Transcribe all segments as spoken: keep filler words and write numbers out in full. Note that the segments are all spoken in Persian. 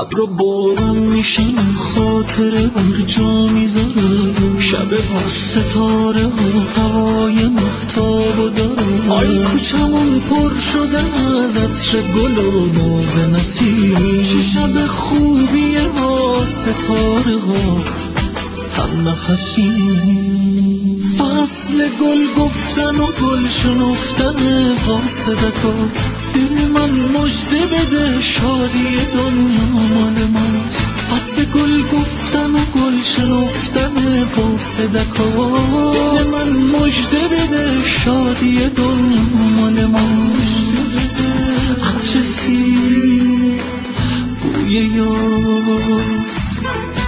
ابر و بارون میشن خاطره بر جا میذاره، شب با ستاره و هوای مهتاب و داره. آی کوچمون پر شده از عطر گل و ناز نسیم، چه شب خوبیه با ستاره ها هم نفسیم. فصل گل گفتن و گل شنفتن قاصدکاست، دل من مژده بده شادی دنیا مال ماست. فصل گل گفتن و گل شنفتن قاصدکاست، دل من مژده بده شادی دنیا مال ماست. عطر سیر بوی یاس،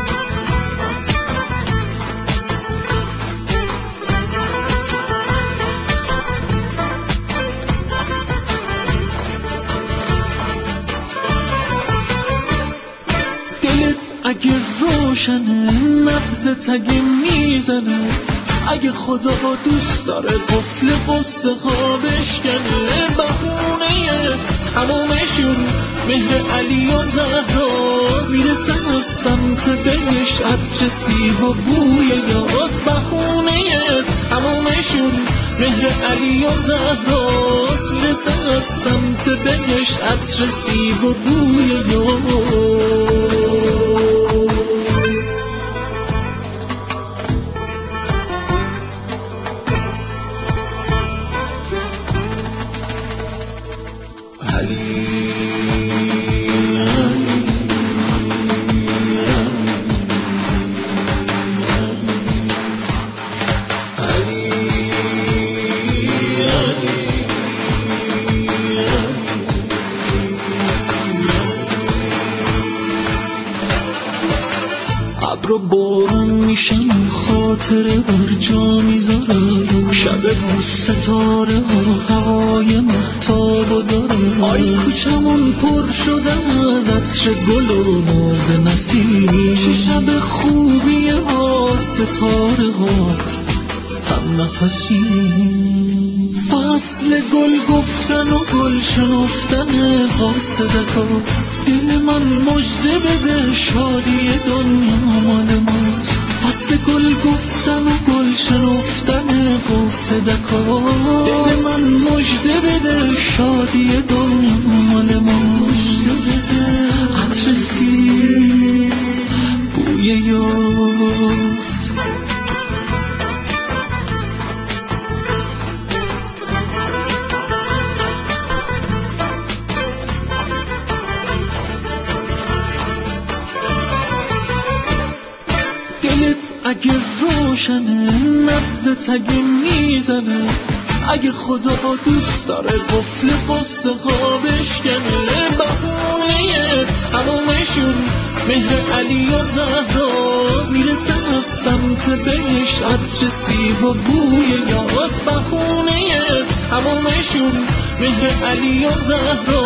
اگه روشنه نبضت اگه میزنه، اگه خدا دوست داره قفل قصه ها بشکنه. بهونه تمومشون مهر علی و زهراست، میرسن از سمت بهشت عطر سیب و بوی یاس. بهونه تمومشون مهر علی و زهراست، میرسن از سمت بهشت عطر سیب و بوی یاس. ابر و بارون میشن خاطره بر جا میذاره، شب با ستاره و هوای مهتاب و داره. آی کوچمون پر شده از عطر گل و ناز نسیم، چه شب خوبیه با ستاره ها هم نفسیم. فصل گل گفتن و گل شنفتن قاصدکاست، دل من مژده بده شادی دنیا مال ماست. فصل گل گفتن و گل شنفتن قاصدکاست، دل من مژده بده شادی دنیا مال ماست. عطر سیر بوی یاس، اگه روشنه نبضت اگه میزنه، اگه خدا دوست داره قفل قصه ها بشکنه. بهونه تمومشون مهر علی و زهراست، میرسن از سمت بهشت عطر سیب و بوی یاس. بهونه تمومشون مهر علی و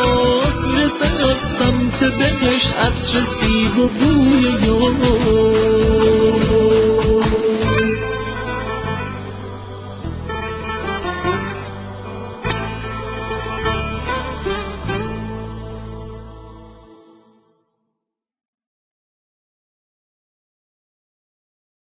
زهراست، میرسن از سمت بهشت عطر سیب و بوی یاس.